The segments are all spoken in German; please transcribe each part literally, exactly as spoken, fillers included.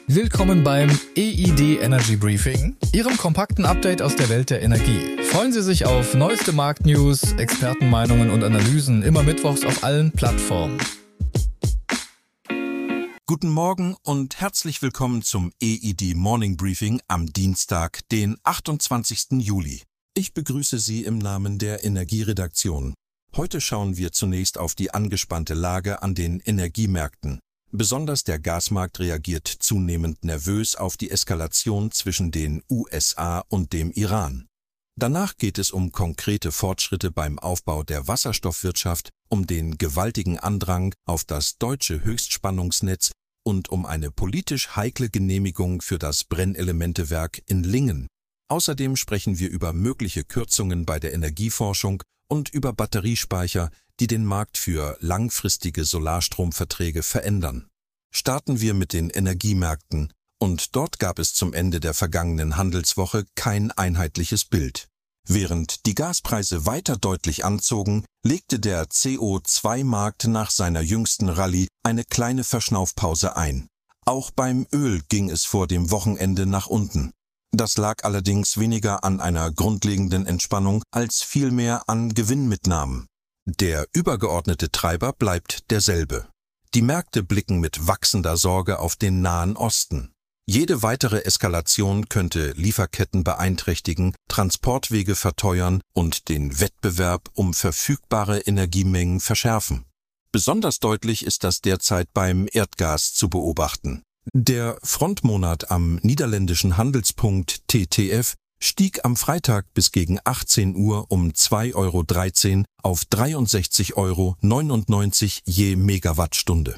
Willkommen beim E I D Energy Briefing, Ihrem kompakten Update aus der Welt der Energie. Freuen Sie sich auf neueste Marktnews, Expertenmeinungen und Analysen, immer mittwochs auf allen Plattformen. Guten Morgen und herzlich willkommen zum E I D Morning Briefing am Dienstag, den achtundzwanzigsten Juli. Ich begrüße Sie im Namen der Energieredaktion. Heute schauen wir zunächst auf die angespannte Lage an den Energiemärkten. Besonders der Gasmarkt reagiert zunehmend nervös auf die Eskalation zwischen den U S A und dem Iran. Danach geht es um konkrete Fortschritte beim Aufbau der Wasserstoffwirtschaft, um den gewaltigen Andrang auf das deutsche Höchstspannungsnetz und um eine politisch heikle Genehmigung für das Brennelementewerk in Lingen. Außerdem sprechen wir über mögliche Kürzungen bei der Energieforschung und über Batteriespeicher, die den Markt für langfristige Solarstromverträge verändern. Starten wir mit den Energiemärkten, und dort gab es zum Ende der vergangenen Handelswoche kein einheitliches Bild. Während die Gaspreise weiter deutlich anzogen, legte der C O zwei Markt nach seiner jüngsten Rallye eine kleine Verschnaufpause ein. Auch beim Öl ging es vor dem Wochenende nach unten. Das lag allerdings weniger an einer grundlegenden Entspannung als vielmehr an Gewinnmitnahmen. Der übergeordnete Treiber bleibt derselbe. Die Märkte blicken mit wachsender Sorge auf den Nahen Osten. Jede weitere Eskalation könnte Lieferketten beeinträchtigen, Transportwege verteuern und den Wettbewerb um verfügbare Energiemengen verschärfen. Besonders deutlich ist das derzeit beim Erdgas zu beobachten. Der Frontmonat am niederländischen Handelspunkt T T F stieg am Freitag bis gegen achtzehn Uhr um zwei Euro dreizehn auf dreiundsechzig Euro neunundneunzig je Megawattstunde.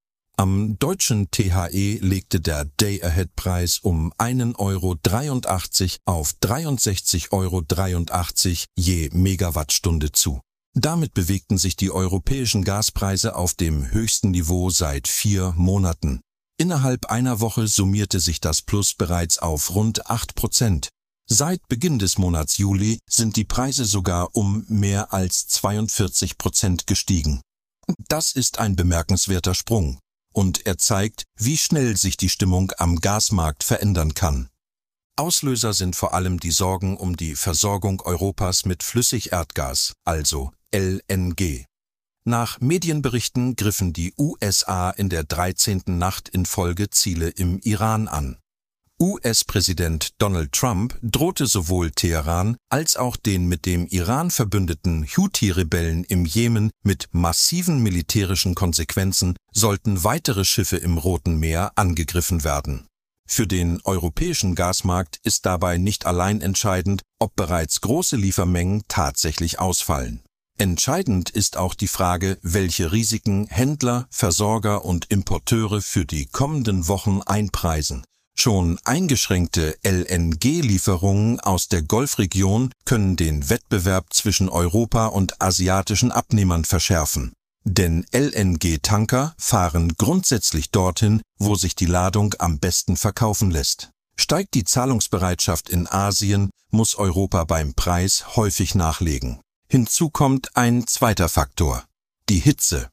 Am deutschen T H E legte der Day-Ahead-Preis um einen Euro dreiundachtzig auf dreiundsechzig Euro dreiundachtzig je Megawattstunde zu. Damit bewegten sich die europäischen Gaspreise auf dem höchsten Niveau seit vier Monaten. Innerhalb einer Woche summierte sich das Plus bereits auf rund acht Prozent. Seit Beginn des Monats Juli sind die Preise sogar um mehr als zweiundvierzig Prozent gestiegen. Das ist ein bemerkenswerter Sprung und er zeigt, wie schnell sich die Stimmung am Gasmarkt verändern kann. Auslöser sind vor allem die Sorgen um die Versorgung Europas mit Flüssigerdgas, also L N G. Nach Medienberichten griffen die U S A in der dreizehnten Nacht in Folge Ziele im Iran an. U S-Präsident Donald Trump drohte sowohl Teheran als auch den mit dem Iran verbündeten Houthi-Rebellen im Jemen mit massiven militärischen Konsequenzen, sollten weitere Schiffe im Roten Meer angegriffen werden. Für den europäischen Gasmarkt ist dabei nicht allein entscheidend, ob bereits große Liefermengen tatsächlich ausfallen. Entscheidend ist auch die Frage, welche Risiken Händler, Versorger und Importeure für die kommenden Wochen einpreisen. Schon eingeschränkte L N G-Lieferungen aus der Golfregion können den Wettbewerb zwischen Europa und asiatischen Abnehmern verschärfen. Denn L N G-Tanker fahren grundsätzlich dorthin, wo sich die Ladung am besten verkaufen lässt. Steigt die Zahlungsbereitschaft in Asien, muss Europa beim Preis häufig nachlegen. Hinzu kommt ein zweiter Faktor: die Hitze.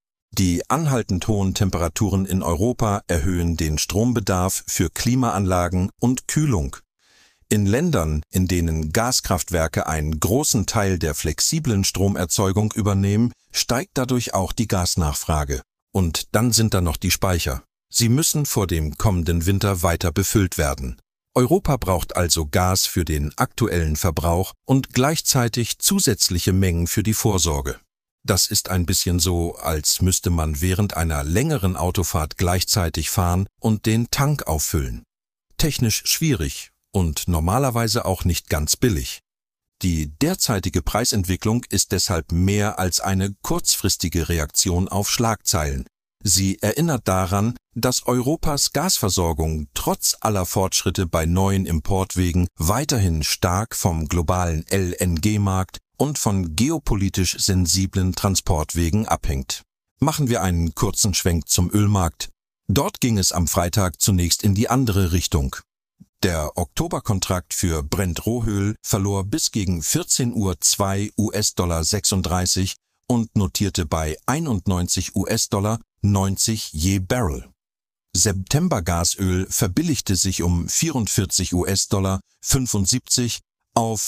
Die anhaltend hohen Temperaturen in Europa erhöhen den Strombedarf für Klimaanlagen und Kühlung. In Ländern, in denen Gaskraftwerke einen großen Teil der flexiblen Stromerzeugung übernehmen, steigt dadurch auch die Gasnachfrage. Und dann sind da noch die Speicher. Sie müssen vor dem kommenden Winter weiter befüllt werden. Europa braucht also Gas für den aktuellen Verbrauch und gleichzeitig zusätzliche Mengen für die Vorsorge. Das ist ein bisschen so, als müsste man während einer längeren Autofahrt gleichzeitig fahren und den Tank auffüllen. Technisch schwierig und normalerweise auch nicht ganz billig. Die derzeitige Preisentwicklung ist deshalb mehr als eine kurzfristige Reaktion auf Schlagzeilen. Sie erinnert daran, dass Europas Gasversorgung trotz aller Fortschritte bei neuen Importwegen weiterhin stark vom globalen L N G-Markt und von geopolitisch sensiblen Transportwegen abhängt. Machen wir einen kurzen Schwenk zum Ölmarkt. Dort ging es am Freitag zunächst in die andere Richtung. Der Oktoberkontrakt für Brent-Rohöl verlor bis gegen vierzehn Uhr zwei U S-Dollar sechsunddreißig und notierte bei einundneunzig U S-Dollar neunzig je Barrel. September-Gasöl verbilligte sich um vierundvierzig US-Dollar fünfundsiebzig auf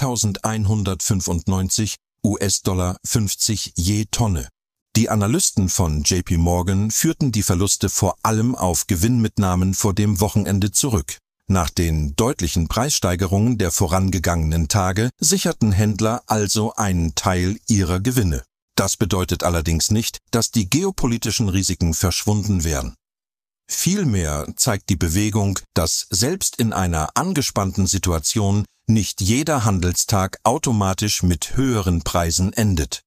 eintausendeinhundertfünfundneunzig US-Dollar fünfzig je Tonne. Die Analysten von J P Morgan führten die Verluste vor allem auf Gewinnmitnahmen vor dem Wochenende zurück. Nach den deutlichen Preissteigerungen der vorangegangenen Tage sicherten Händler also einen Teil ihrer Gewinne. Das bedeutet allerdings nicht, dass die geopolitischen Risiken verschwunden wären. Vielmehr zeigt die Bewegung, dass selbst in einer angespannten Situation nicht jeder Handelstag automatisch mit höheren Preisen endet.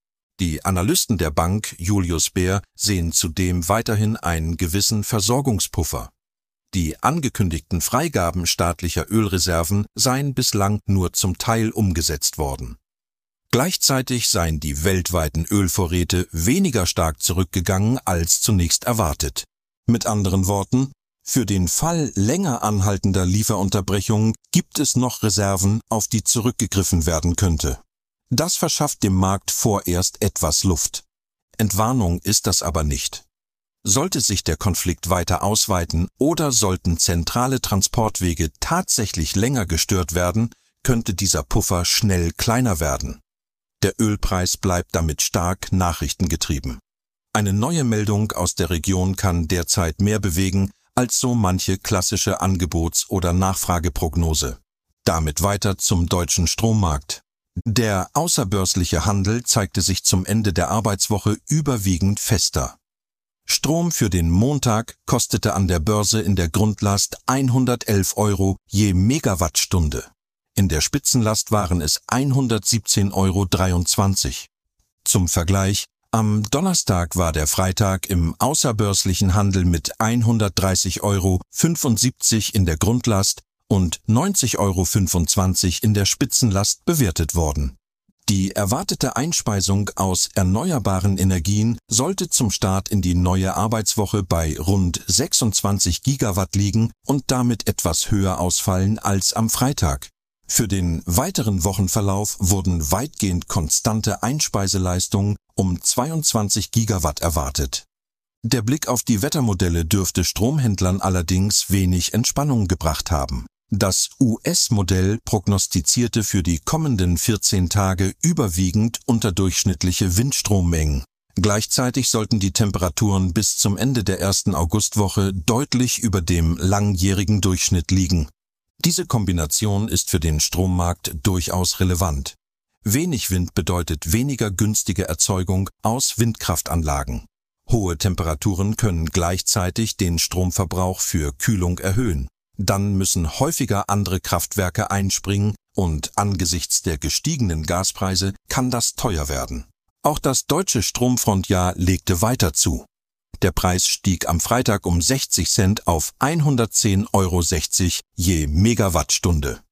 Die Analysten der Bank Julius Baer sehen zudem weiterhin einen gewissen Versorgungspuffer. Die angekündigten Freigaben staatlicher Ölreserven seien bislang nur zum Teil umgesetzt worden. Gleichzeitig seien die weltweiten Ölvorräte weniger stark zurückgegangen als zunächst erwartet. Mit anderen Worten, für den Fall länger anhaltender Lieferunterbrechungen gibt es noch Reserven, auf die zurückgegriffen werden könnte. Das verschafft dem Markt vorerst etwas Luft. Entwarnung ist das aber nicht. Sollte sich der Konflikt weiter ausweiten oder sollten zentrale Transportwege tatsächlich länger gestört werden, könnte dieser Puffer schnell kleiner werden. Der Ölpreis bleibt damit stark nachrichtengetrieben. Eine neue Meldung aus der Region kann derzeit mehr bewegen als so manche klassische Angebots- oder Nachfrageprognose. Damit weiter zum deutschen Strommarkt. Der außerbörsliche Handel zeigte sich zum Ende der Arbeitswoche überwiegend fester. Strom für den Montag kostete an der Börse in der Grundlast hundertelf Euro je Megawattstunde. In der Spitzenlast waren es hundertsiebzehn Euro dreiundzwanzig. Zum Vergleich: Am Donnerstag war der Freitag im außerbörslichen Handel mit hundertdreißig Euro fünfundsiebzig in der Grundlast und neunzig Euro fünfundzwanzig in der Spitzenlast bewertet worden. Die erwartete Einspeisung aus erneuerbaren Energien sollte zum Start in die neue Arbeitswoche bei rund sechsundzwanzig Gigawatt liegen und damit etwas höher ausfallen als am Freitag. Für den weiteren Wochenverlauf wurden weitgehend konstante Einspeiseleistungen um zweiundzwanzig Gigawatt erwartet. Der Blick auf die Wettermodelle dürfte Stromhändlern allerdings wenig Entspannung gebracht haben. Das U S-Modell prognostizierte für die kommenden vierzehn Tage überwiegend unterdurchschnittliche Windstrommengen. Gleichzeitig sollten die Temperaturen bis zum Ende der ersten Augustwoche deutlich über dem langjährigen Durchschnitt liegen. Diese Kombination ist für den Strommarkt durchaus relevant. Wenig Wind bedeutet weniger günstige Erzeugung aus Windkraftanlagen. Hohe Temperaturen können gleichzeitig den Stromverbrauch für Kühlung erhöhen. Dann müssen häufiger andere Kraftwerke einspringen und angesichts der gestiegenen Gaspreise kann das teuer werden. Auch das deutsche Stromfrontjahr legte weiter zu. Der Preis stieg am Freitag um sechzig Cent auf hundertzehn Euro sechzig je Megawattstunde.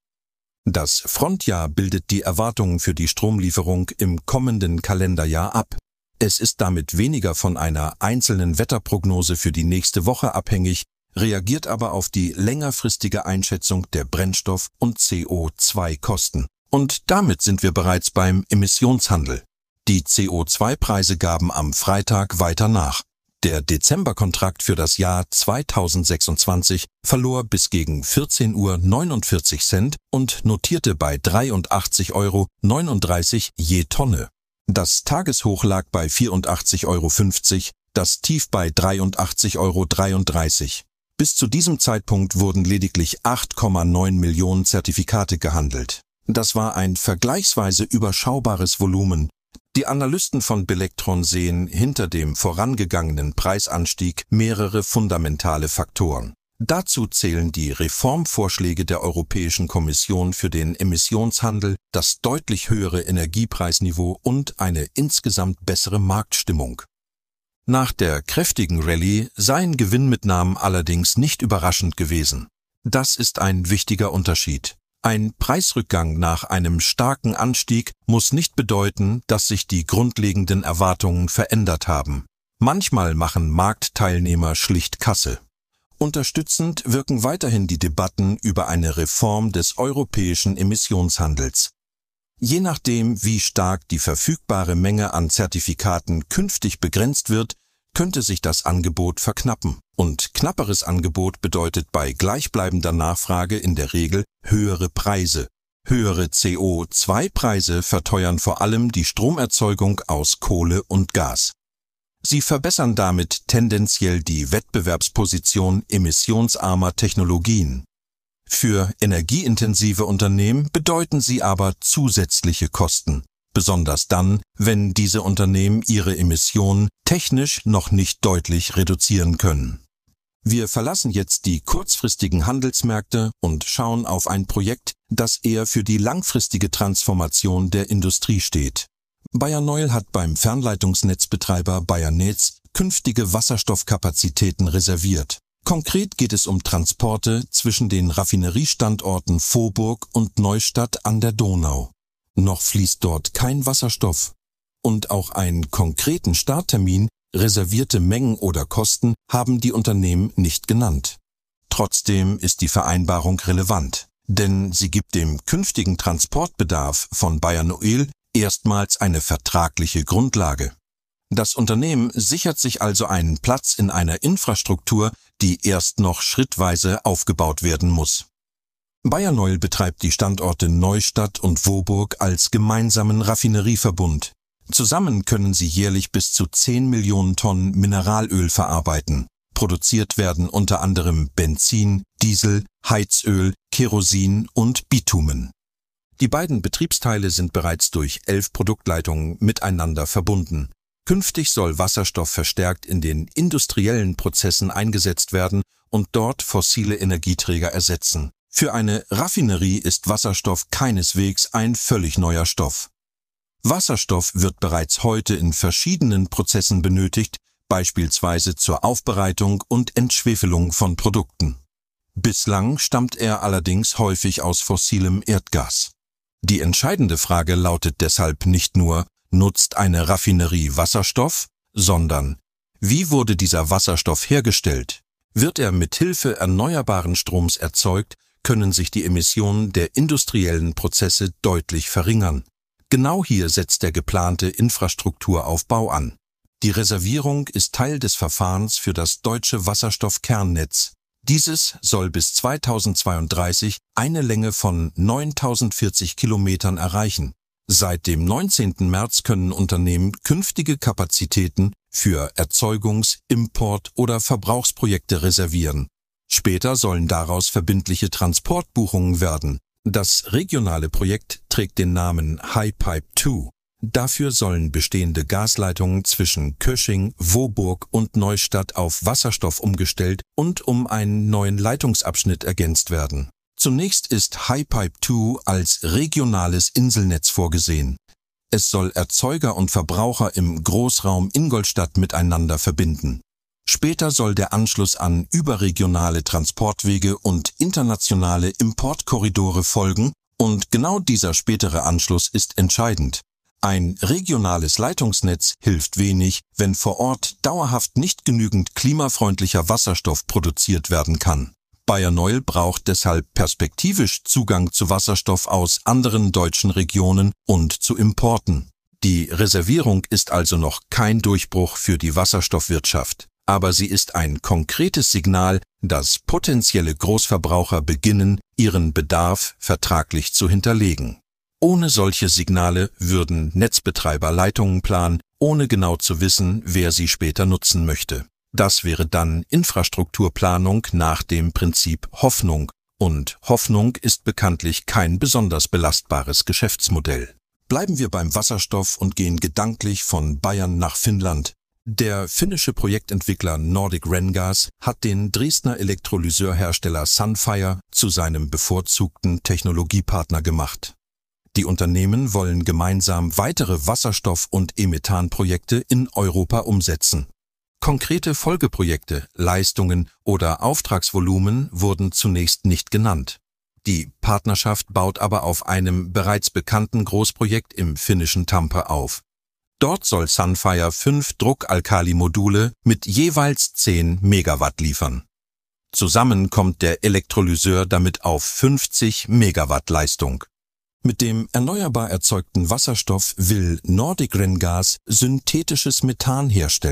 Das Frontjahr bildet die Erwartungen für die Stromlieferung im kommenden Kalenderjahr ab. Es ist damit weniger von einer einzelnen Wetterprognose für die nächste Woche abhängig, reagiert aber auf die längerfristige Einschätzung der Brennstoff- und C O zwei Kosten. Und damit sind wir bereits beim Emissionshandel. Die C O zwei Preise gaben am Freitag weiter nach. Der Dezemberkontrakt für das Jahr zweitausendsechsundzwanzig verlor bis gegen vierzehn Uhr neunundvierzig Cent und notierte bei dreiundachtzig Euro neununddreißig je Tonne. Das Tageshoch lag bei vierundachtzig Euro fünfzig, das Tief bei dreiundachtzig Euro dreiunddreißig. Bis zu diesem Zeitpunkt wurden lediglich acht Komma neun Millionen Zertifikate gehandelt. Das war ein vergleichsweise überschaubares Volumen. Die Analysten von Belektron sehen hinter dem vorangegangenen Preisanstieg mehrere fundamentale Faktoren. Dazu zählen die Reformvorschläge der Europäischen Kommission für den Emissionshandel, das deutlich höhere Energiepreisniveau und eine insgesamt bessere Marktstimmung. Nach der kräftigen Rallye seien Gewinnmitnahmen allerdings nicht überraschend gewesen. Das ist ein wichtiger Unterschied. Ein Preisrückgang nach einem starken Anstieg muss nicht bedeuten, dass sich die grundlegenden Erwartungen verändert haben. Manchmal machen Marktteilnehmer schlicht Kasse. Unterstützend wirken weiterhin die Debatten über eine Reform des europäischen Emissionshandels. Je nachdem, wie stark die verfügbare Menge an Zertifikaten künftig begrenzt wird, könnte sich das Angebot verknappen. Und knapperes Angebot bedeutet bei gleichbleibender Nachfrage in der Regel höhere Preise. Höhere C O zwei Preise verteuern vor allem die Stromerzeugung aus Kohle und Gas. Sie verbessern damit tendenziell die Wettbewerbsposition emissionsarmer Technologien. Für energieintensive Unternehmen bedeuten sie aber zusätzliche Kosten, besonders dann, wenn diese Unternehmen ihre Emissionen technisch noch nicht deutlich reduzieren können. Wir verlassen jetzt die kurzfristigen Handelsmärkte und schauen auf ein Projekt, das eher für die langfristige Transformation der Industrie steht. Bayern Oil hat beim Fernleitungsnetzbetreiber Bayernetz künftige Wasserstoffkapazitäten reserviert. Konkret geht es um Transporte zwischen den Raffineriestandorten Vohburg und Neustadt an der Donau. Noch fließt dort kein Wasserstoff. Und auch einen konkreten Starttermin, reservierte Mengen oder Kosten haben die Unternehmen nicht genannt. Trotzdem ist die Vereinbarung relevant, denn sie gibt dem künftigen Transportbedarf von Bayern Oil erstmals eine vertragliche Grundlage. Das Unternehmen sichert sich also einen Platz in einer Infrastruktur, die erst noch schrittweise aufgebaut werden muss. Bayern Oil betreibt die Standorte Neustadt und Vohburg als gemeinsamen Raffinerieverbund. Zusammen können sie jährlich bis zu zehn Millionen Tonnen Mineralöl verarbeiten. Produziert werden unter anderem Benzin, Diesel, Heizöl, Kerosin und Bitumen. Die beiden Betriebsteile sind bereits durch elf Produktleitungen miteinander verbunden. Künftig soll Wasserstoff verstärkt in den industriellen Prozessen eingesetzt werden und dort fossile Energieträger ersetzen. Für eine Raffinerie ist Wasserstoff keineswegs ein völlig neuer Stoff. Wasserstoff wird bereits heute in verschiedenen Prozessen benötigt, beispielsweise zur Aufbereitung und Entschwefelung von Produkten. Bislang stammt er allerdings häufig aus fossilem Erdgas. Die entscheidende Frage lautet deshalb nicht nur, nutzt eine Raffinerie Wasserstoff, sondern wie wurde dieser Wasserstoff hergestellt? Wird er mit Hilfe erneuerbaren Stroms erzeugt, können sich die Emissionen der industriellen Prozesse deutlich verringern. Genau hier setzt der geplante Infrastrukturaufbau an. Die Reservierung ist Teil des Verfahrens für das deutsche Wasserstoffkernnetz. Dieses soll bis zweitausendzweiunddreißig eine Länge von neuntausendvierzig Kilometern erreichen. Seit dem neunzehnten März können Unternehmen künftige Kapazitäten für Erzeugungs-, Import- oder Verbrauchsprojekte reservieren. Später sollen daraus verbindliche Transportbuchungen werden. Das regionale Projekt trägt den Namen HyPipe zwei. Dafür sollen bestehende Gasleitungen zwischen Kösching, Vohburg und Neustadt auf Wasserstoff umgestellt und um einen neuen Leitungsabschnitt ergänzt werden. Zunächst ist HyPipe zwei als regionales Inselnetz vorgesehen. Es soll Erzeuger und Verbraucher im Großraum Ingolstadt miteinander verbinden. Später soll der Anschluss an überregionale Transportwege und internationale Importkorridore folgen, und genau dieser spätere Anschluss ist entscheidend. Ein regionales Leitungsnetz hilft wenig, wenn vor Ort dauerhaft nicht genügend klimafreundlicher Wasserstoff produziert werden kann. Bayern Oil braucht deshalb perspektivisch Zugang zu Wasserstoff aus anderen deutschen Regionen und zu Importen. Die Reservierung ist also noch kein Durchbruch für die Wasserstoffwirtschaft, aber sie ist ein konkretes Signal, dass potenzielle Großverbraucher beginnen, ihren Bedarf vertraglich zu hinterlegen. Ohne solche Signale würden Netzbetreiber Leitungen planen, ohne genau zu wissen, wer sie später nutzen möchte. Das wäre dann Infrastrukturplanung nach dem Prinzip Hoffnung, und Hoffnung ist bekanntlich kein besonders belastbares Geschäftsmodell. Bleiben wir beim Wasserstoff und gehen gedanklich von Bayern nach Finnland. Der finnische Projektentwickler Nordic Rengas hat den Dresdner Elektrolyseurhersteller Sunfire zu seinem bevorzugten Technologiepartner gemacht. Die Unternehmen wollen gemeinsam weitere Wasserstoff- und E-Methan-Projekte in Europa umsetzen. Konkrete Folgeprojekte, Leistungen oder Auftragsvolumen wurden zunächst nicht genannt. Die Partnerschaft baut aber auf einem bereits bekannten Großprojekt im finnischen Tampere auf. Dort soll Sunfire fünf Druckalkali-Module mit jeweils zehn Megawatt liefern. Zusammen kommt der Elektrolyseur damit auf fünfzig Megawatt Leistung. Mit dem erneuerbar erzeugten Wasserstoff will Nordic Rengas synthetisches Methan herstellen.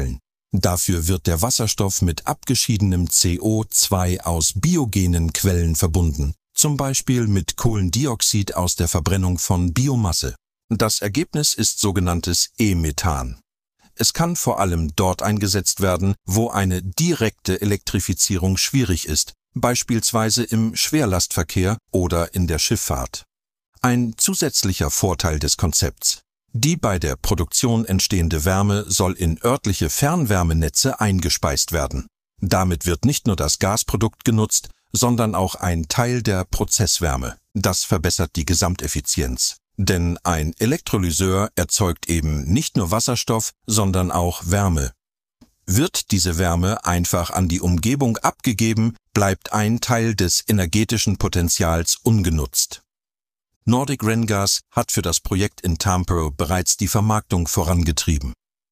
Dafür wird der Wasserstoff mit abgeschiedenem C O zwei aus biogenen Quellen verbunden, zum Beispiel mit Kohlendioxid aus der Verbrennung von Biomasse. Das Ergebnis ist sogenanntes E-Methan. Es kann vor allem dort eingesetzt werden, wo eine direkte Elektrifizierung schwierig ist, beispielsweise im Schwerlastverkehr oder in der Schifffahrt. Ein zusätzlicher Vorteil des Konzepts: Die bei der Produktion entstehende Wärme soll in örtliche Fernwärmenetze eingespeist werden. Damit wird nicht nur das Gasprodukt genutzt, sondern auch ein Teil der Prozesswärme. Das verbessert die Gesamteffizienz. Denn ein Elektrolyseur erzeugt eben nicht nur Wasserstoff, sondern auch Wärme. Wird diese Wärme einfach an die Umgebung abgegeben, bleibt ein Teil des energetischen Potenzials ungenutzt. Nordic Rengas hat für das Projekt in Tampere bereits die Vermarktung vorangetrieben.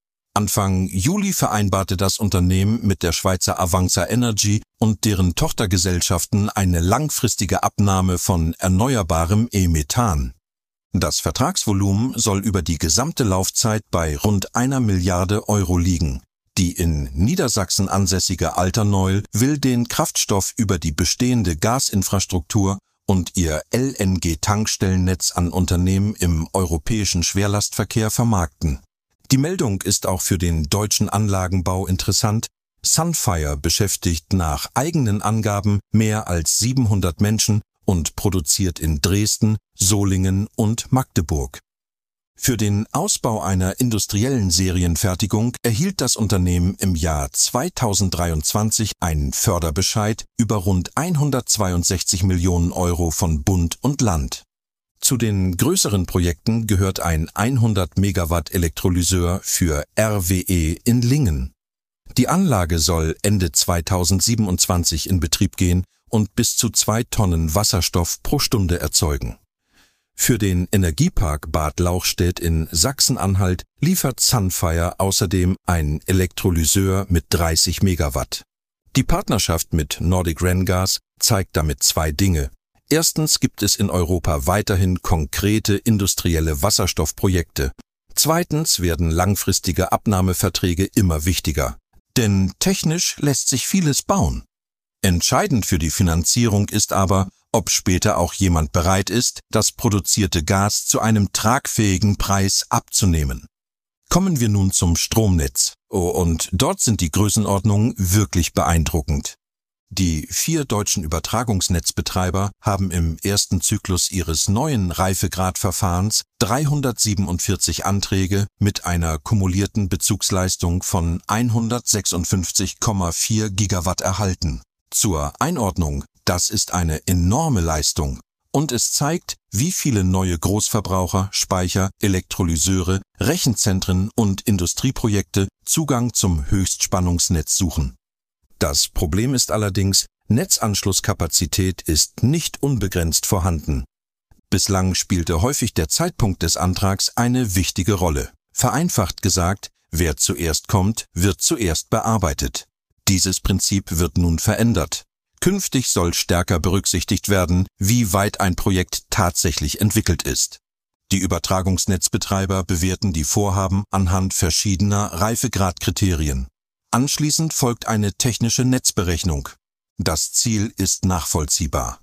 Anfang Juli vereinbarte das Unternehmen mit der Schweizer Avanza Energy und deren Tochtergesellschaften eine langfristige Abnahme von erneuerbarem E-Methan. Das Vertragsvolumen soll über die gesamte Laufzeit bei rund einer Milliarde Euro liegen. Die in Niedersachsen ansässige Alterneul will den Kraftstoff über die bestehende Gasinfrastruktur und ihr L N G-Tankstellennetz an Unternehmen im europäischen Schwerlastverkehr vermarkten. Die Meldung ist auch für den deutschen Anlagenbau interessant. Sunfire beschäftigt nach eigenen Angaben mehr als siebenhundert Menschen und produziert in Dresden, Solingen und Magdeburg. Für den Ausbau einer industriellen Serienfertigung erhielt das Unternehmen im Jahr zweitausenddreiundzwanzig einen Förderbescheid über rund hundertzweiundsechzig Millionen Euro von Bund und Land. Zu den größeren Projekten gehört ein hundert Megawatt Elektrolyseur für R W E in Lingen. Die Anlage soll Ende zweitausendsiebenundzwanzig in Betrieb gehen und bis zu zwei Tonnen Wasserstoff pro Stunde erzeugen. Für den Energiepark Bad Lauchstädt in Sachsen-Anhalt liefert Sunfire außerdem einen Elektrolyseur mit dreißig Megawatt. Die Partnerschaft mit Nordic Rengas zeigt damit zwei Dinge. Erstens gibt es in Europa weiterhin konkrete industrielle Wasserstoffprojekte. Zweitens werden langfristige Abnahmeverträge immer wichtiger. Denn technisch lässt sich vieles bauen. Entscheidend für die Finanzierung ist aber, ob später auch jemand bereit ist, das produzierte Gas zu einem tragfähigen Preis abzunehmen. Kommen wir nun zum Stromnetz. Oh, und dort sind die Größenordnungen wirklich beeindruckend. Die vier deutschen Übertragungsnetzbetreiber haben im ersten Zyklus ihres neuen Reifegradverfahrens dreihundertsiebenundvierzig Anträge mit einer kumulierten Bezugsleistung von hundertsechsundfünfzig Komma vier Gigawatt erhalten. Zur Einordnung: Das ist eine enorme Leistung und es zeigt, wie viele neue Großverbraucher, Speicher, Elektrolyseure, Rechenzentren und Industrieprojekte Zugang zum Höchstspannungsnetz suchen. Das Problem ist allerdings, Netzanschlusskapazität ist nicht unbegrenzt vorhanden. Bislang spielte häufig der Zeitpunkt des Antrags eine wichtige Rolle. Vereinfacht gesagt, wer zuerst kommt, wird zuerst bearbeitet. Dieses Prinzip wird nun verändert. Künftig soll stärker berücksichtigt werden, wie weit ein Projekt tatsächlich entwickelt ist. Die Übertragungsnetzbetreiber bewerten die Vorhaben anhand verschiedener Reifegradkriterien. Anschließend folgt eine technische Netzberechnung. Das Ziel ist nachvollziehbar.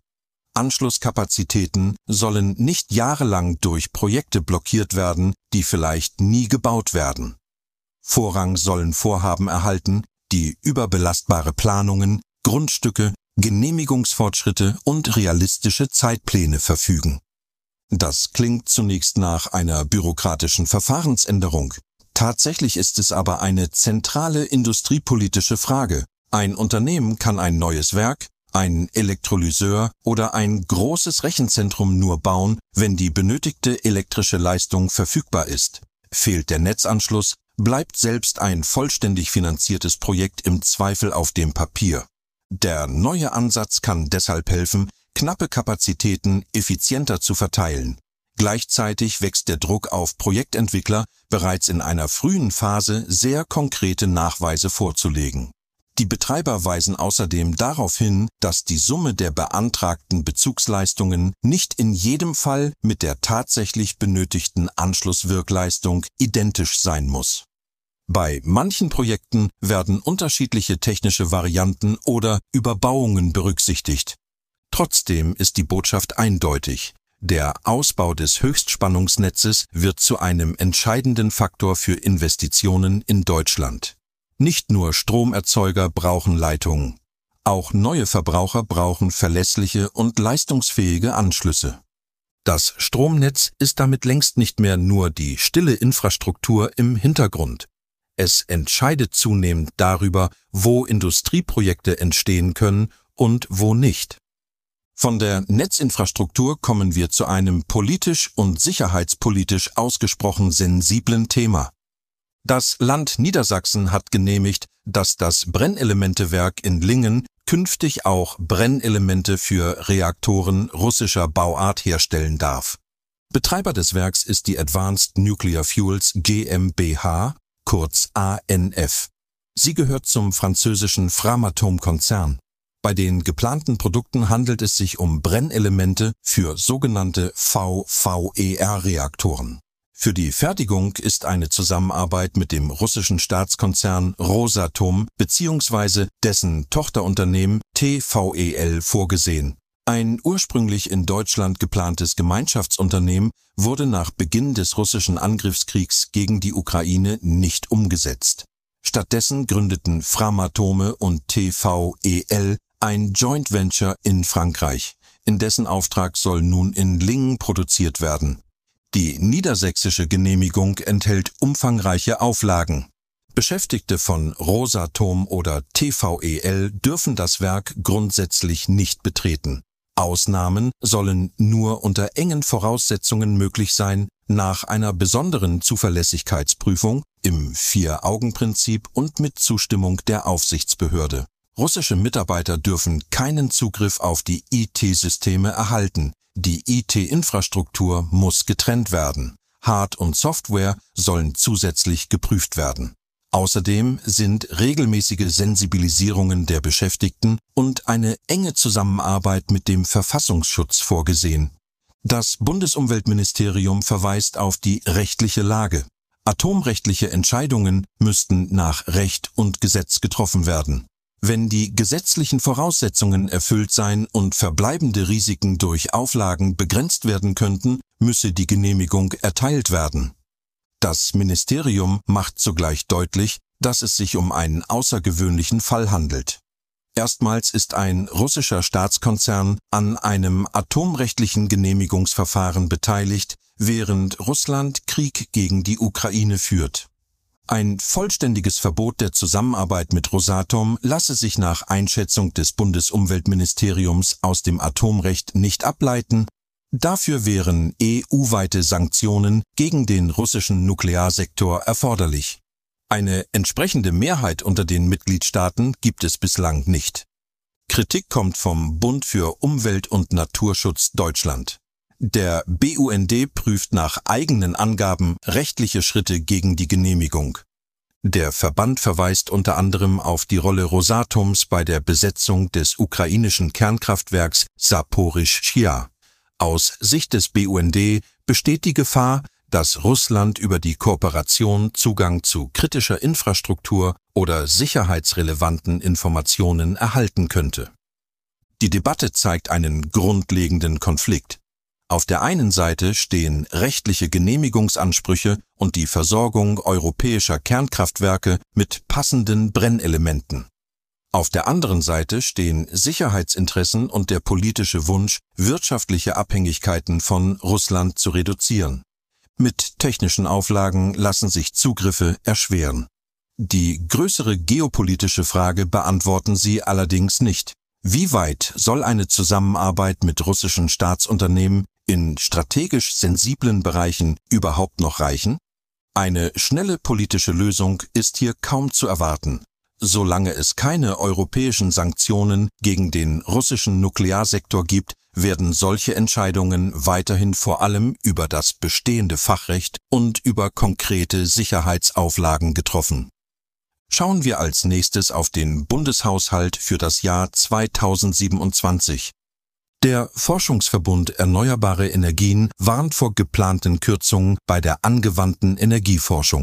Anschlusskapazitäten sollen nicht jahrelang durch Projekte blockiert werden, die vielleicht nie gebaut werden. Vorrang sollen Vorhaben erhalten, die über belastbare Planungen, Grundstücke, Genehmigungsfortschritte und realistische Zeitpläne verfügen. Das klingt zunächst nach einer bürokratischen Verfahrensänderung. Tatsächlich ist es aber eine zentrale industriepolitische Frage. Ein Unternehmen kann ein neues Werk, einen Elektrolyseur oder ein großes Rechenzentrum nur bauen, wenn die benötigte elektrische Leistung verfügbar ist. Fehlt der Netzanschluss, bleibt selbst ein vollständig finanziertes Projekt im Zweifel auf dem Papier. Der neue Ansatz kann deshalb helfen, knappe Kapazitäten effizienter zu verteilen. Gleichzeitig wächst der Druck auf Projektentwickler, bereits in einer frühen Phase sehr konkrete Nachweise vorzulegen. Die Betreiber weisen außerdem darauf hin, dass die Summe der beantragten Bezugsleistungen nicht in jedem Fall mit der tatsächlich benötigten Anschlusswirkleistung identisch sein muss. Bei manchen Projekten werden unterschiedliche technische Varianten oder Überbauungen berücksichtigt. Trotzdem ist die Botschaft eindeutig. Der Ausbau des Höchstspannungsnetzes wird zu einem entscheidenden Faktor für Investitionen in Deutschland. Nicht nur Stromerzeuger brauchen Leitungen. Auch neue Verbraucher brauchen verlässliche und leistungsfähige Anschlüsse. Das Stromnetz ist damit längst nicht mehr nur die stille Infrastruktur im Hintergrund. Es entscheidet zunehmend darüber, wo Industrieprojekte entstehen können und wo nicht. Von der Netzinfrastruktur kommen wir zu einem politisch und sicherheitspolitisch ausgesprochen sensiblen Thema. Das Land Niedersachsen hat genehmigt, dass das Brennelementewerk in Lingen künftig auch Brennelemente für Reaktoren russischer Bauart herstellen darf. Betreiber des Werks ist die Advanced Nuclear Fuels GmbH, kurz A N F. Sie gehört zum französischen Framatome-Konzern. Bei den geplanten Produkten handelt es sich um Brennelemente für sogenannte V V E R-Reaktoren. Für die Fertigung ist eine Zusammenarbeit mit dem russischen Staatskonzern Rosatom bzw. dessen Tochterunternehmen T V E L vorgesehen. Ein ursprünglich in Deutschland geplantes Gemeinschaftsunternehmen wurde nach Beginn des russischen Angriffskriegs gegen die Ukraine nicht umgesetzt. Stattdessen gründeten Framatome und T V E L ein Joint Venture in Frankreich. In dessen Auftrag soll nun in Lingen produziert werden. Die niedersächsische Genehmigung enthält umfangreiche Auflagen. Beschäftigte von Rosatom oder T V E L dürfen das Werk grundsätzlich nicht betreten. Ausnahmen sollen nur unter engen Voraussetzungen möglich sein, nach einer besonderen Zuverlässigkeitsprüfung, im Vier-Augen-Prinzip und mit Zustimmung der Aufsichtsbehörde. Russische Mitarbeiter dürfen keinen Zugriff auf die I T-Systeme erhalten. Die I T-Infrastruktur muss getrennt werden. Hard- und Software sollen zusätzlich geprüft werden. Außerdem sind regelmäßige Sensibilisierungen der Beschäftigten und eine enge Zusammenarbeit mit dem Verfassungsschutz vorgesehen. Das Bundesumweltministerium verweist auf die rechtliche Lage. Atomrechtliche Entscheidungen müssten nach Recht und Gesetz getroffen werden. Wenn die gesetzlichen Voraussetzungen erfüllt seien und verbleibende Risiken durch Auflagen begrenzt werden könnten, müsse die Genehmigung erteilt werden. Das Ministerium macht zugleich deutlich, dass es sich um einen außergewöhnlichen Fall handelt. Erstmals ist ein russischer Staatskonzern an einem atomrechtlichen Genehmigungsverfahren beteiligt, während Russland Krieg gegen die Ukraine führt. Ein vollständiges Verbot der Zusammenarbeit mit Rosatom lasse sich nach Einschätzung des Bundesumweltministeriums aus dem Atomrecht nicht ableiten. Dafür wären E U-weite Sanktionen gegen den russischen Nuklearsektor erforderlich. Eine entsprechende Mehrheit unter den Mitgliedstaaten gibt es bislang nicht. Kritik kommt vom Bund für Umwelt- und Naturschutz Deutschland. Der B U N D prüft nach eigenen Angaben rechtliche Schritte gegen die Genehmigung. Der Verband verweist unter anderem auf die Rolle Rosatoms bei der Besetzung des ukrainischen Kernkraftwerks Saporischschja. Aus Sicht des B U N D besteht die Gefahr, dass Russland über die Kooperation Zugang zu kritischer Infrastruktur oder sicherheitsrelevanten Informationen erhalten könnte. Die Debatte zeigt einen grundlegenden Konflikt. Auf der einen Seite stehen rechtliche Genehmigungsansprüche und die Versorgung europäischer Kernkraftwerke mit passenden Brennelementen. Auf der anderen Seite stehen Sicherheitsinteressen und der politische Wunsch, wirtschaftliche Abhängigkeiten von Russland zu reduzieren. Mit technischen Auflagen lassen sich Zugriffe erschweren. Die größere geopolitische Frage beantworten sie allerdings nicht. Wie weit soll eine Zusammenarbeit mit russischen Staatsunternehmen in strategisch sensiblen Bereichen überhaupt noch reichen? Eine schnelle politische Lösung ist hier kaum zu erwarten. Solange es keine europäischen Sanktionen gegen den russischen Nuklearsektor gibt, werden solche Entscheidungen weiterhin vor allem über das bestehende Fachrecht und über konkrete Sicherheitsauflagen getroffen. Schauen wir als nächstes auf den Bundeshaushalt für das Jahr zweitausendsiebenundzwanzig. Der Forschungsverbund Erneuerbare Energien warnt vor geplanten Kürzungen bei der angewandten Energieforschung.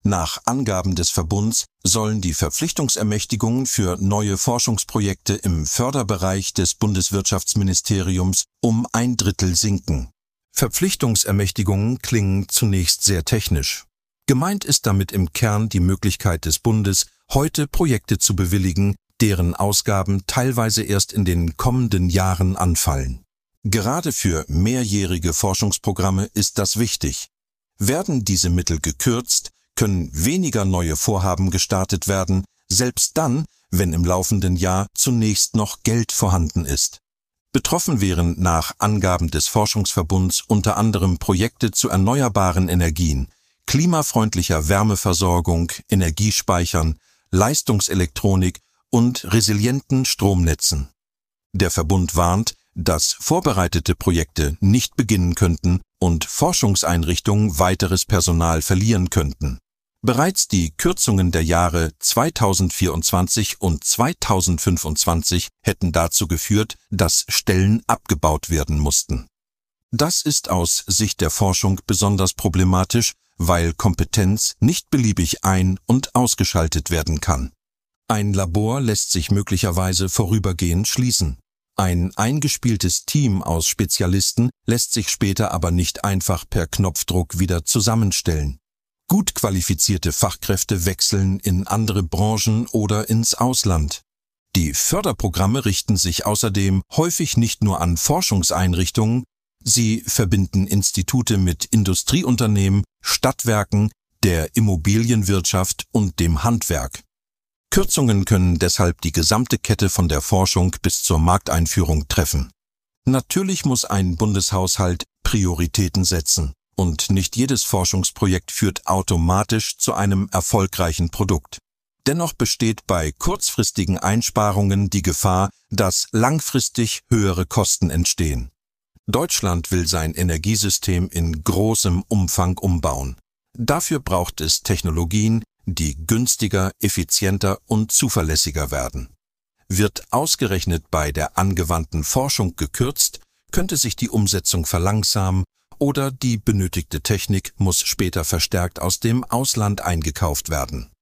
Nach Angaben des Verbunds sollen die Verpflichtungsermächtigungen für neue Forschungsprojekte im Förderbereich des Bundeswirtschaftsministeriums um ein Drittel sinken. Verpflichtungsermächtigungen klingen zunächst sehr technisch. Gemeint ist damit im Kern die Möglichkeit des Bundes, heute Projekte zu bewilligen, deren Ausgaben teilweise erst in den kommenden Jahren anfallen. Gerade für mehrjährige Forschungsprogramme ist das wichtig. Werden diese Mittel gekürzt, können weniger neue Vorhaben gestartet werden, selbst dann, wenn im laufenden Jahr zunächst noch Geld vorhanden ist. Betroffen wären nach Angaben des Forschungsverbunds unter anderem Projekte zu erneuerbaren Energien, klimafreundlicher Wärmeversorgung, Energiespeichern, Leistungselektronik und resilienten Stromnetzen. Der Verbund warnt, dass vorbereitete Projekte nicht beginnen könnten und Forschungseinrichtungen weiteres Personal verlieren könnten. Bereits die Kürzungen der Jahre zweitausendvierundzwanzig und zweitausendfünfundzwanzig hätten dazu geführt, dass Stellen abgebaut werden mussten. Das ist aus Sicht der Forschung besonders problematisch, weil Kompetenz nicht beliebig ein- und ausgeschaltet werden kann. Ein Labor lässt sich möglicherweise vorübergehend schließen. Ein eingespieltes Team aus Spezialisten lässt sich später aber nicht einfach per Knopfdruck wieder zusammenstellen. Gut qualifizierte Fachkräfte wechseln in andere Branchen oder ins Ausland. Die Förderprogramme richten sich außerdem häufig nicht nur an Forschungseinrichtungen, sie verbinden Institute mit Industrieunternehmen, Stadtwerken, der Immobilienwirtschaft und dem Handwerk. Kürzungen können deshalb die gesamte Kette von der Forschung bis zur Markteinführung treffen. Natürlich muss ein Bundeshaushalt Prioritäten setzen. Und nicht jedes Forschungsprojekt führt automatisch zu einem erfolgreichen Produkt. Dennoch besteht bei kurzfristigen Einsparungen die Gefahr, dass langfristig höhere Kosten entstehen. Deutschland will sein Energiesystem in großem Umfang umbauen. Dafür braucht es Technologien, die günstiger, effizienter und zuverlässiger werden. Wird ausgerechnet bei der angewandten Forschung gekürzt, könnte sich die Umsetzung verlangsamen oder die benötigte Technik muss später verstärkt aus dem Ausland eingekauft werden.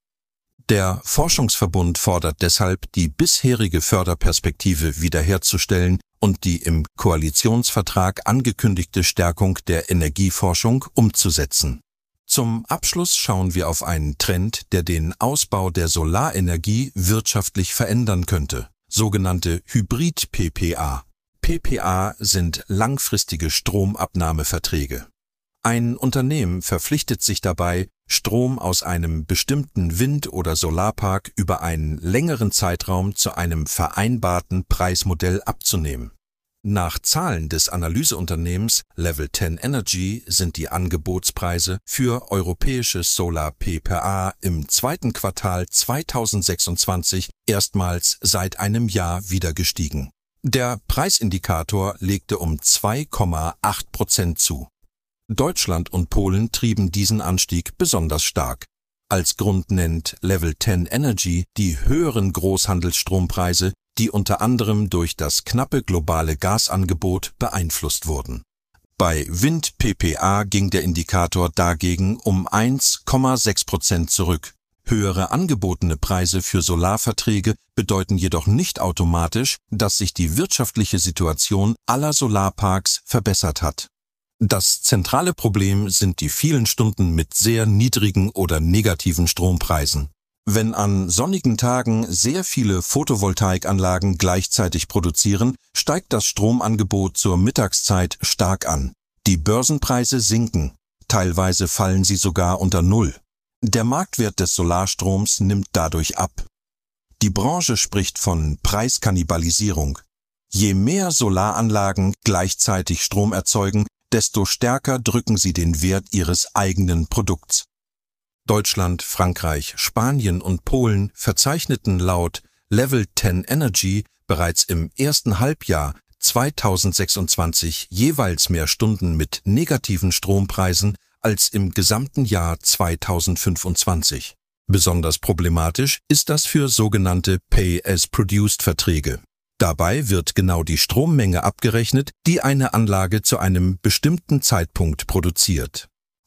Der Forschungsverbund fordert deshalb, die bisherige Förderperspektive wiederherzustellen und die im Koalitionsvertrag angekündigte Stärkung der Energieforschung umzusetzen. Zum Abschluss schauen wir auf einen Trend, der den Ausbau der Solarenergie wirtschaftlich verändern könnte, sogenannte Hybrid-P P A. P P A sind langfristige Stromabnahmeverträge. Ein Unternehmen verpflichtet sich dabei, Strom aus einem bestimmten Wind- oder Solarpark über einen längeren Zeitraum zu einem vereinbarten Preismodell abzunehmen. Nach Zahlen des Analyseunternehmens Level zehn Energy sind die Angebotspreise für europäische Solar-P P A im zweiten Quartal zweitausendsechsundzwanzig erstmals seit einem Jahr wieder gestiegen. Der Preisindikator legte um zwei Komma acht Prozent zu. Deutschland und Polen trieben diesen Anstieg besonders stark. Als Grund nennt Level zehn Energy die höheren Großhandelsstrompreise, die unter anderem durch das knappe globale Gasangebot beeinflusst wurden. Bei Wind-P P A ging der Indikator dagegen um eins Komma sechs Prozent zurück. Höhere angebotene Preise für Solarverträge bedeuten jedoch nicht automatisch, dass sich die wirtschaftliche Situation aller Solarparks verbessert hat. Das zentrale Problem sind die vielen Stunden mit sehr niedrigen oder negativen Strompreisen. Wenn an sonnigen Tagen sehr viele Photovoltaikanlagen gleichzeitig produzieren, steigt das Stromangebot zur Mittagszeit stark an. Die Börsenpreise sinken, teilweise fallen sie sogar unter Null. Der Marktwert des Solarstroms nimmt dadurch ab. Die Branche spricht von Preiskannibalisierung. Je mehr Solaranlagen gleichzeitig Strom erzeugen, desto stärker drücken sie den Wert ihres eigenen Produkts. Deutschland, Frankreich, Spanien und Polen verzeichneten laut Level zehn Energy bereits im ersten Halbjahr zweitausendsechsundzwanzig jeweils mehr Stunden mit negativen Strompreisen als im gesamten Jahr zweitausendfünfundzwanzig. Besonders problematisch ist das für sogenannte Pay-as-Produced-Verträge. Dabei wird genau die Strommenge abgerechnet, die eine Anlage zu einem bestimmten Zeitpunkt produziert.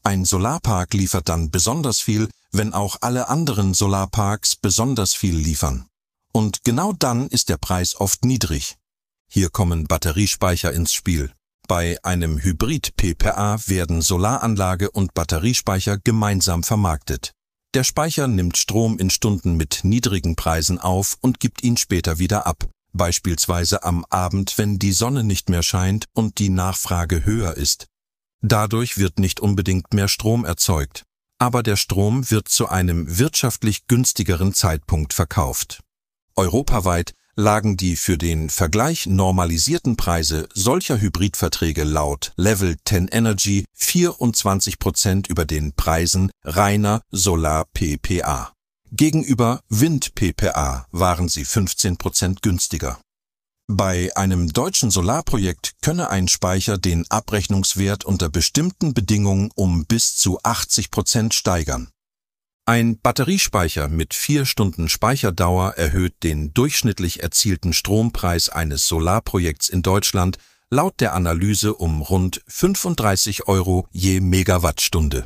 Ein Solarpark liefert dann besonders viel, wenn auch alle anderen Solarparks besonders viel liefern. Und genau dann ist der Preis oft niedrig. Hier kommen Batteriespeicher ins Spiel. Bei einem Hybrid-P P A werden Solaranlage und Batteriespeicher gemeinsam vermarktet. Der Speicher nimmt Strom in Stunden mit niedrigen Preisen auf und gibt ihn später wieder ab, beispielsweise am Abend, wenn die Sonne nicht mehr scheint und die Nachfrage höher ist. Dadurch wird nicht unbedingt mehr Strom erzeugt, aber der Strom wird zu einem wirtschaftlich günstigeren Zeitpunkt verkauft. Europaweit lagen die für den Vergleich normalisierten Preise solcher Hybridverträge laut Level zehn Energy vierundzwanzig Prozent über den Preisen reiner Solar-P P A. Gegenüber Wind-P P A waren sie fünfzehn Prozent günstiger. Bei einem deutschen Solarprojekt könne ein Speicher den Abrechnungswert unter bestimmten Bedingungen um bis zu achtzig Prozent steigern. Ein Batteriespeicher mit vier Stunden Speicherdauer erhöht den durchschnittlich erzielten Strompreis eines Solarprojekts in Deutschland laut der Analyse um rund fünfunddreißig Euro je Megawattstunde.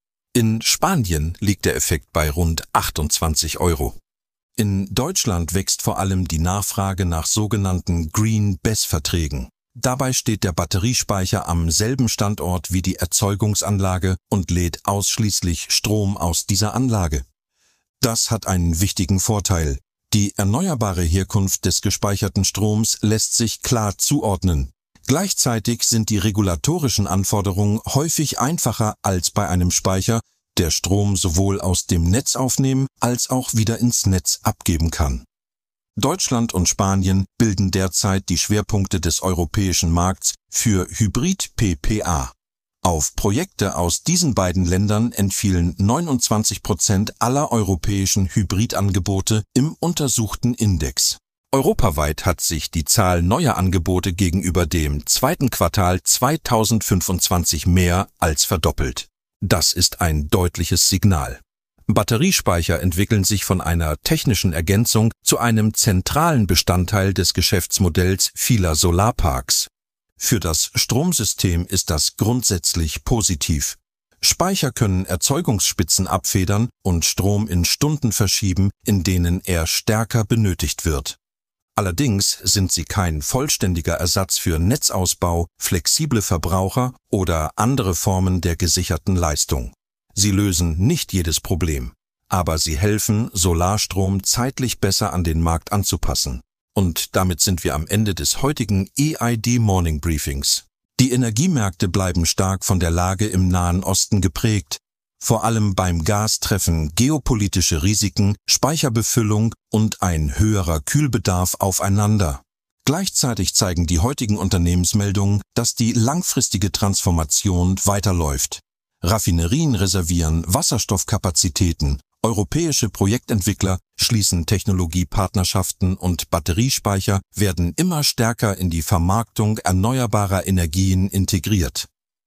In Spanien liegt der Effekt bei rund achtundzwanzig Euro. In Deutschland wächst vor allem die Nachfrage nach sogenannten Green B E S-Verträgen. Dabei steht der Batteriespeicher am selben Standort wie die Erzeugungsanlage und lädt ausschließlich Strom aus dieser Anlage. Das hat einen wichtigen Vorteil. Die erneuerbare Herkunft des gespeicherten Stroms lässt sich klar zuordnen. Gleichzeitig sind die regulatorischen Anforderungen häufig einfacher als bei einem Speicher, der Strom sowohl aus dem Netz aufnehmen als auch wieder ins Netz abgeben kann. Deutschland und Spanien bilden derzeit die Schwerpunkte des europäischen Markts für Hybrid-P P A. Auf Projekte aus diesen beiden Ländern entfielen neunundzwanzig Prozent aller europäischen Hybridangebote im untersuchten Index. Europaweit hat sich die Zahl neuer Angebote gegenüber dem zweiten Quartal zweitausendfünfundzwanzig mehr als verdoppelt. Das ist ein deutliches Signal. Batteriespeicher entwickeln sich von einer technischen Ergänzung zu einem zentralen Bestandteil des Geschäftsmodells vieler Solarparks. Für das Stromsystem ist das grundsätzlich positiv. Speicher können Erzeugungsspitzen abfedern und Strom in Stunden verschieben, in denen er stärker benötigt wird. Allerdings sind sie kein vollständiger Ersatz für Netzausbau, flexible Verbraucher oder andere Formen der gesicherten Leistung. Sie lösen nicht jedes Problem, aber sie helfen, Solarstrom zeitlich besser an den Markt anzupassen. Und damit sind wir am Ende des heutigen E I D Morning Briefings. Die Energiemärkte bleiben stark von der Lage im Nahen Osten geprägt. Vor allem beim Gas treffen geopolitische Risiken, Speicherbefüllung und ein höherer Kühlbedarf aufeinander. Gleichzeitig zeigen die heutigen Unternehmensmeldungen, dass die langfristige Transformation weiterläuft. Raffinerien reservieren Wasserstoffkapazitäten, europäische Projektentwickler schließen Technologiepartnerschaften und Batteriespeicher werden immer stärker in die Vermarktung erneuerbarer Energien integriert.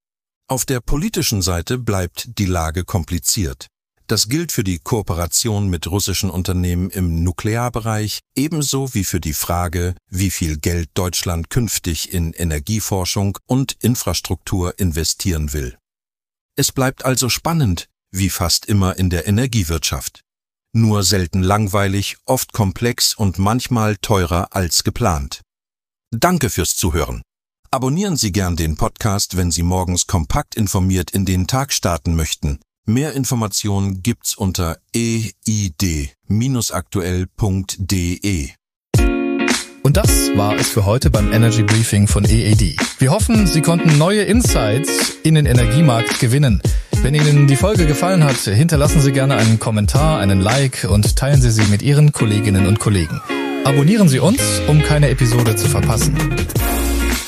Auf der politischen Seite bleibt die Lage kompliziert. Das gilt für die Kooperation mit russischen Unternehmen im Nuklearbereich, ebenso wie für die Frage, wie viel Geld Deutschland künftig in Energieforschung und Infrastruktur investieren will. Es bleibt also spannend, wie fast immer in der Energiewirtschaft. Nur selten langweilig, oft komplex und manchmal teurer als geplant. Danke fürs Zuhören. Abonnieren Sie gern den Podcast, wenn Sie morgens kompakt informiert in den Tag starten möchten. Mehr Informationen gibt's unter e i d Bindestrich aktuell Punkt d e. Und das war es für heute beim Energy Briefing von E E D. Wir hoffen, Sie konnten neue Insights in den Energiemarkt gewinnen. Wenn Ihnen die Folge gefallen hat, hinterlassen Sie gerne einen Kommentar, einen Like und teilen Sie sie mit Ihren Kolleginnen und Kollegen. Abonnieren Sie uns, um keine Episode zu verpassen.